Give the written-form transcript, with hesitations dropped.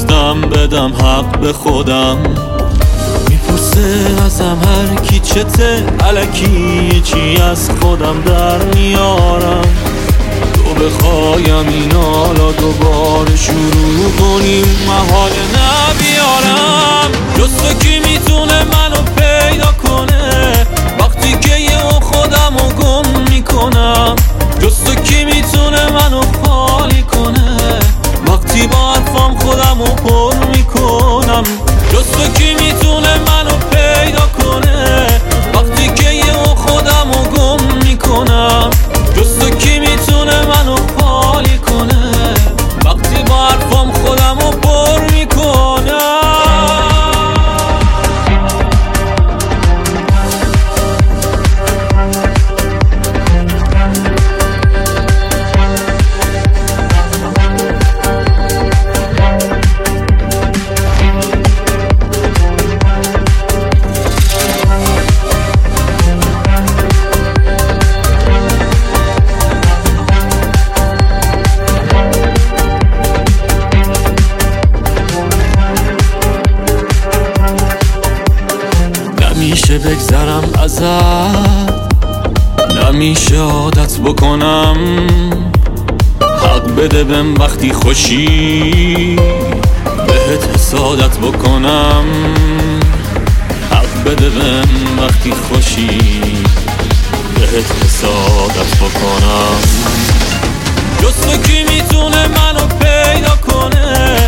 دزدم بدم حق به خودم. میپرسه ازم هر کی چته، الکی چی از خودم در میارم. تو بخوایم این حالا دوباره شروع کنیم، محاله نبیارم. جز تو کی میتونه منو پیدا کنه وقتی که یه خودمو گم میکنم؟ جز تو کی میتونه منو خالی کنه وقتی با حرفام خودمو پر میکنم؟ جز تو کی میتونه منو پیدا کنه وقتی که یه خودمو گم میکنم؟ جز تو کی میتونه منو خالی کنه وقتی با حرفام خودمو پر میکنم؟ نمیشه بگذرم ازت، نمیشه عادت بکنم. حق بده بهم وقتی خوشی بهت حسادت بکنم. حق بده بهم وقتی خوشی بهت حسادت بکنم. جز تو کی میتونه منو پیدا کنه